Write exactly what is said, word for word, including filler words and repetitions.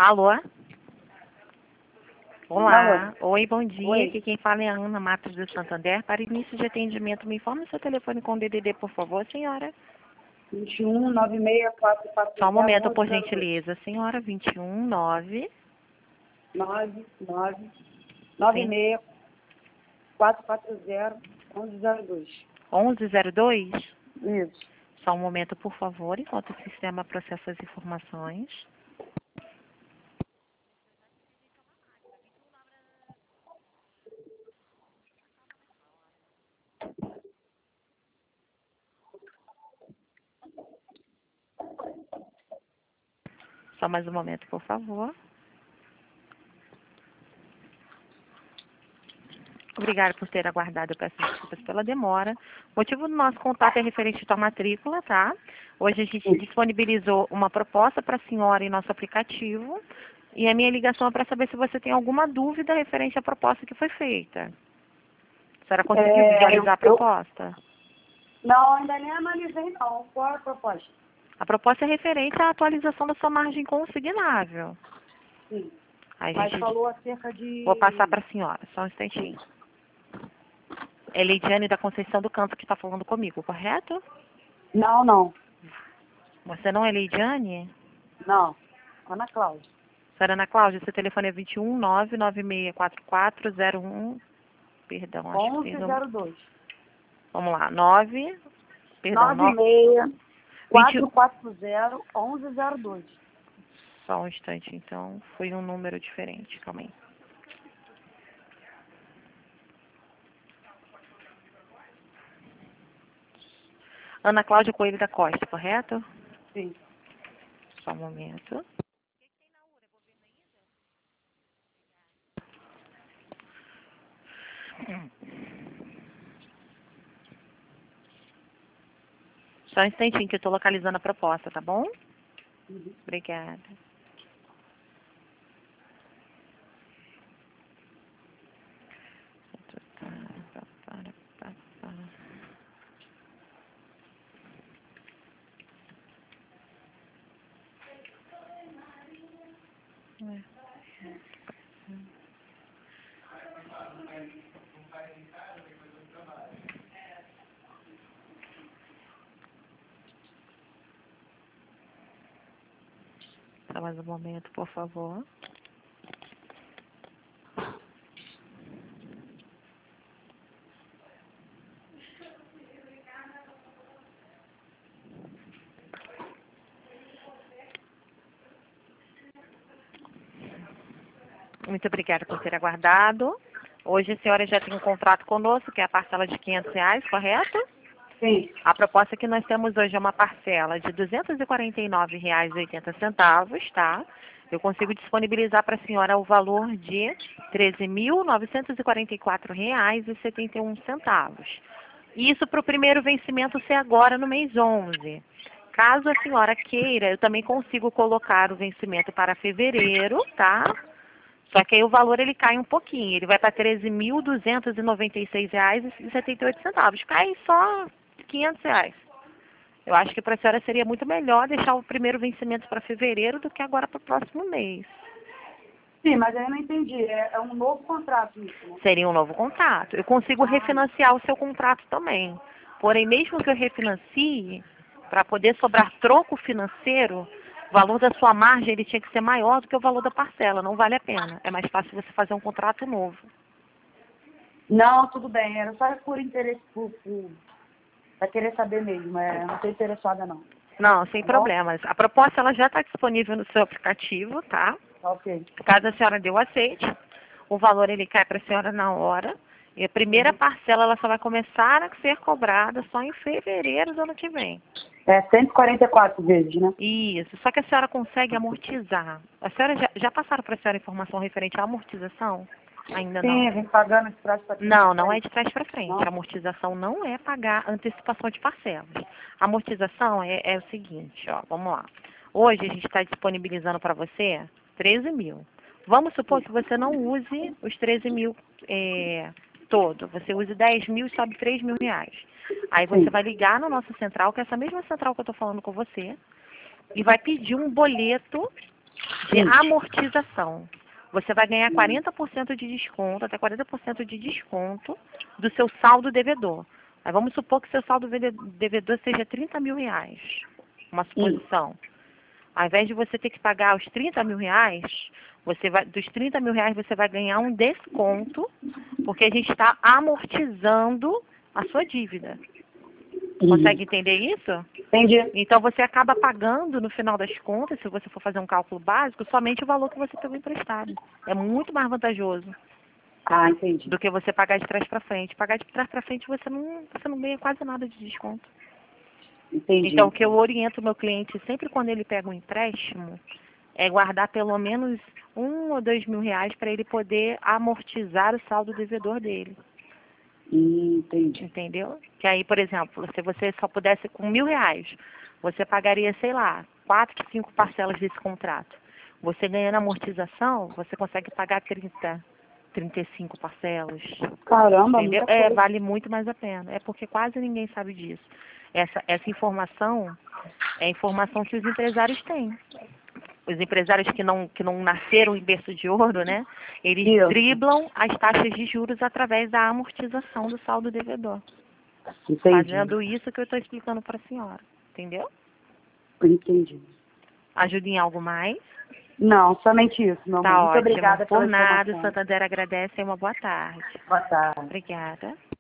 Alô? Olá. Alô. Oi, bom dia. Oi. Aqui quem fala é a Ana Matos do Santander. Para início de atendimento, me informe o seu telefone com D D D, por favor, senhora. vinte e um, nove seis quatro quatro Só um zero, momento, onze por zero dois. gentileza. Senhora, vinte e um, nove. nove nove nove Sim. seis quatro quatro zero, onze zero dois. onze zero dois? Isso. Só um momento, por favor, enquanto o sistema processa as informações. Só mais um momento, por favor. Obrigada por ter aguardado. Eu peço desculpas pela demora. O motivo do nosso contato é referente à tua matrícula, tá? Hoje a gente disponibilizou uma proposta para a senhora em nosso aplicativo. E a minha ligação é para saber se você tem alguma dúvida referente à proposta que foi feita. A senhora conseguiu É, visualizar a eu, eu, proposta? não, ainda nem analisei não. Qual é a proposta? A proposta é referente à atualização da sua margem consignável. Sim. A Mas gente... falou acerca de... Vou passar para a senhora, só um instantinho. É Leidiane da Conceição do Canto que está falando comigo, correto? Não, não. Você não é Leidiane? Não. Ana Cláudia. Senhora Ana Cláudia, seu telefone é vinte e um, nove nove seis quatro quatro zero um... Perdão, acho que onze fiz um... zero dois. Vamos lá, nove... Perdão, nove no... seis vinte... quatro quatro zero, onze zero dois. Só um instante, então. Foi um número diferente, calma aí. Ana Cláudia Coelho da Costa, correto? Sim. Só um momento. Só um instantinho que eu estou localizando a proposta, tá bom? Uhum. Obrigada. Só mais um momento, por favor. Muito obrigada por ter aguardado. Hoje a senhora já tem um contrato conosco, que é a parcela de quinhentos reais, correto? Sim. A proposta que nós temos hoje é uma parcela de duzentos e quarenta e nove reais e oitenta centavos, tá? Eu consigo disponibilizar para a senhora o valor de treze mil novecentos e quarenta e quatro reais e setenta e um centavos. Isso para o primeiro vencimento ser agora no mês onze. Caso a senhora queira, eu também consigo colocar o vencimento para fevereiro, tá? Só que aí o valor ele cai um pouquinho, ele vai para treze mil duzentos e noventa e seis reais e setenta e oito centavos. Cai só quinhentos reais. Eu acho que para a senhora seria muito melhor deixar o primeiro vencimento para fevereiro do que agora para o próximo mês. Sim, mas aí eu não entendi. É, é um novo contrato isso, né? Seria um novo contrato. Eu consigo Ah, refinanciar o seu contrato também. Porém, mesmo que eu refinancie, para poder sobrar troco financeiro, o valor da sua margem ele tinha que ser maior do que o valor da parcela. Não vale a pena. É mais fácil você fazer um contrato novo. não, tudo bem. Era só por interesse, por, por, pra querer saber mesmo. É, não estou interessada, não. Não, sem Tá bom? problemas. A proposta ela já está disponível no seu aplicativo, tá? Tá ok. Caso a senhora dê o aceite, o valor ele cai para a senhora na hora. E a primeira Uhum. parcela ela só vai começar a ser cobrada só em fevereiro do ano que vem. É cento e quarenta e quatro vezes, né? Isso, só que a senhora consegue amortizar. A senhora já, já passaram para a senhora informação referente à amortização? Ainda não. Sim, vem pagando esse prazo para frente. Não, não é de trás para frente. Não? A amortização não é pagar antecipação de parcelas. A amortização é, é o seguinte, ó, vamos lá. Hoje a gente está disponibilizando para você treze mil. Vamos supor que você não use os treze mil é, todo. Você use dez mil e sobe três mil reais. Aí você Sim. vai ligar na nossa central, que é essa mesma central que eu estou falando com você, e vai pedir um boleto de Sim. amortização. Você vai ganhar quarenta por cento de desconto, até quarenta por cento de desconto do seu saldo devedor. Mas vamos supor que seu saldo vede- devedor seja trinta mil reais. Uma suposição. Ao invés de você ter que pagar os trinta mil reais, você vai, dos trinta mil reais você vai ganhar um desconto, porque a gente está amortizando a sua dívida. Consegue entender isso? Entendi. Então você acaba pagando, no final das contas, se você for fazer um cálculo básico, somente o valor que você pegou emprestado. É muito mais vantajoso Ah, entendi. do que você pagar de trás para frente. Pagar de trás para frente você não, você não ganha quase nada de desconto. Entendi. Então o que eu oriento o meu cliente sempre quando ele pega um empréstimo é guardar pelo menos um ou dois mil reais para ele poder amortizar o saldo devedor dele. Hum, entendi. Entendeu? Que aí, por exemplo, se você só pudesse com mil reais, você pagaria, sei lá, quatro, cinco parcelas desse contrato. Você ganhando amortização, você consegue pagar trinta, trinta e cinco parcelas. Caramba, Entendeu? muita É, coisa. vale muito mais a pena. É porque quase ninguém sabe disso. Essa, essa informação é a informação que os empresários têm. Os empresários que não, que não nasceram em berço de ouro, né? Eles Isso. driblam as taxas de juros através da amortização do saldo devedor. Entendi. Fazendo isso que eu estou explicando para a senhora. Entendeu? Entendi. Ajuda em algo mais? Não, somente isso, meu Tá amor. Muito ótimo. obrigada Por pela nada, informação. Santander agradece e uma boa tarde. Boa tarde. Obrigada.